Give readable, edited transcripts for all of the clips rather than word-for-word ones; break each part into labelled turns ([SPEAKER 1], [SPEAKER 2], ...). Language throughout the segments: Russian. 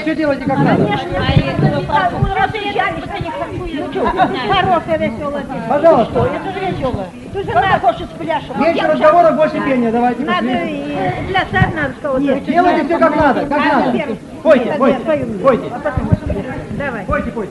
[SPEAKER 1] Все делайте как надо.
[SPEAKER 2] Хорошая веселая.
[SPEAKER 1] Пожалуйста.
[SPEAKER 2] Это же весело. Ты же на хочешь спляшешь.
[SPEAKER 1] Меньше разговоров, больше пения. Давайте.
[SPEAKER 2] Надо и плясать надо кого-то.
[SPEAKER 1] Нет, делайте все как надо. Как надо. Пойте, пойте, пойте.
[SPEAKER 2] Давай.
[SPEAKER 1] Пойте, пойте.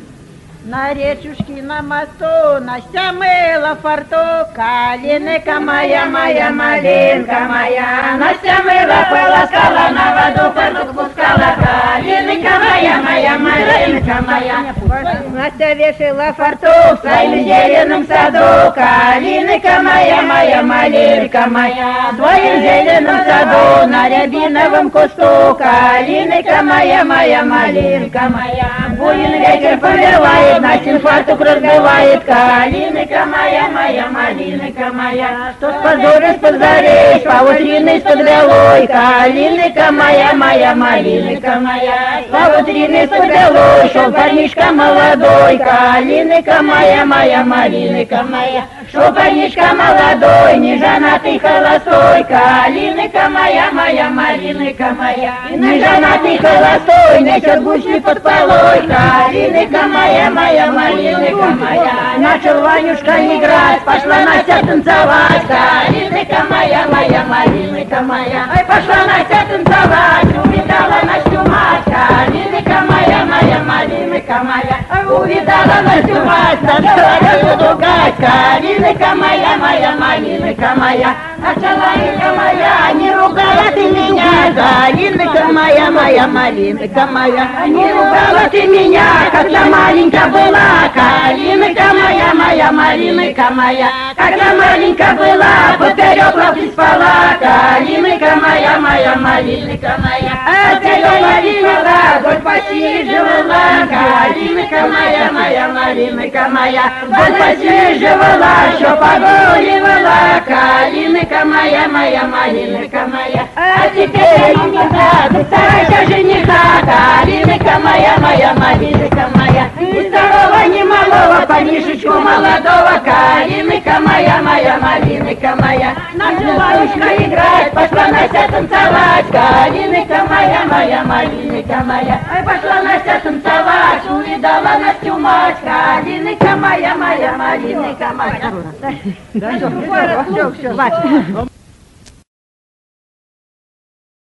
[SPEAKER 2] На речушке на мосту Настя мыла фартук, калинка моя, моя малинка моя. Настя мыла, полоскала, на воду фартук пускала, калинка моя, моя малинка моя. Настя вешала фартук в своим зеленом саду, калинка моя, моя малинка моя. В своем зеленом саду на рябиновом кусту, калинка моя, моя малинка моя. Буйный ветер повевает, Настин фартук разбивает, калинка моя, моя малинка моя. Что с позора из-под зарей, по утрины из-под белой, калинка моя, моя малинка моя. По утрины из-под белой шел парнишка молодой, калинка моя, моя малинка моя. Шел парнишка молодой, не женатый холостой, калинка моя, моя малинка моя. Не женатый холостой, несет гусли под полой, калинка моя, моя малинка моя. Начал Ванюшка играть, пошла Настя танцевать, калинка моя, моя малинка моя. Ай, пошла Настя танцевать, увидала Настю мать, калинка моя, моя малинка моя. Увидала Настю мать, начала ее ругать, калинка моя, моя малинка моя. Началайка моя, не ругала ты меня, калинка моя, моя малинка моя. Не ругала ты меня, когда маленькая была, калинка моя, моя малинка моя. Когда маленькая была, поперек лапки спала, калинка моя, моя малинка моя. А тебя ловила, вдоль посиживала, калинка моя, моя малинка моя. Вдоль посиживала, что погуливала, калинка моя, моя малинка моя. А теперь ты старайся жениха, калинка моя, моя малинка моя. Ни старого, ни малого, парнишечку молодого, калинка моя, моя малинка моя. Начала Ванюшка играть, пошла Настя танцевать, калинка моя, моя малинка моя. Ай, пошла Настя танцевать, увидала Настю мать, калинка моя, моя малинка моя.
[SPEAKER 1] Да, все, все.